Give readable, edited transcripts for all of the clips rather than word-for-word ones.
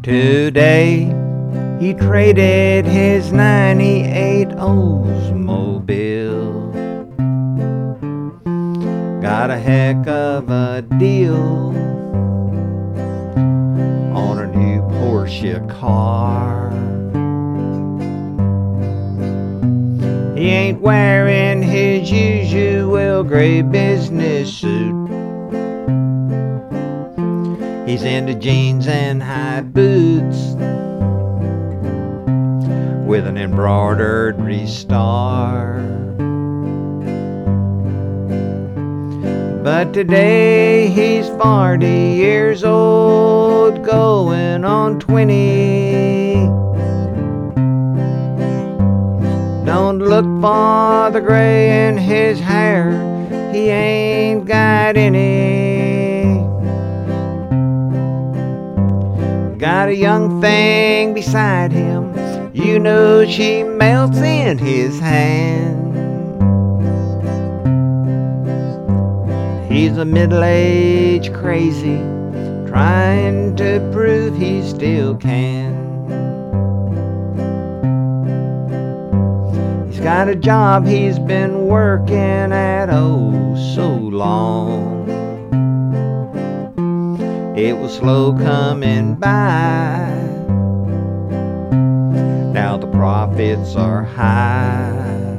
Today he traded his 98 Oldsmobile. Got a heck of a deal on a new Porsche car. He ain't wearing his usual gray business suit. He's into jeans and high boots with an embroidered star. But today he's 40 years old, going on 20. Don't look for the gray in his hair, he ain't got any. Got a young thing beside him, you know she melts in his hand. He's a middle-aged crazy, trying to prove he still can. He's got a job he's been working at oh so long. It was slow coming by, now the profits are high.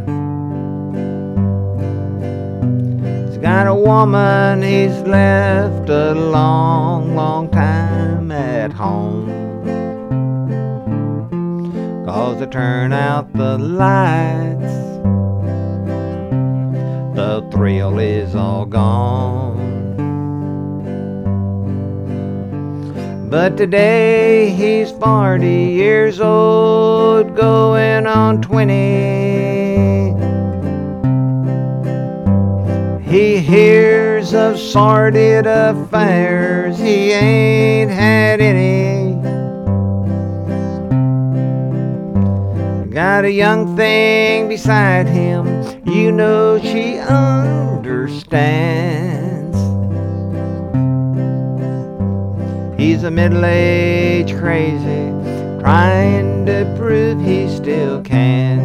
He's got a woman he's left a long, long time at home, 'cause they turn out the lights, the thrill is all gone. But today he's 40 years old, going on 20. He hears of sordid affairs, he ain't had any. Got a young thing beside him, you know she understands. He's a middle-aged crazy, trying to prove he still can.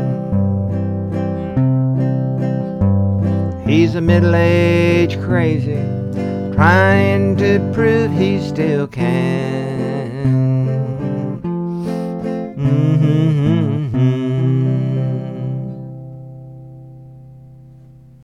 He's a middle-aged crazy, trying to prove he still can.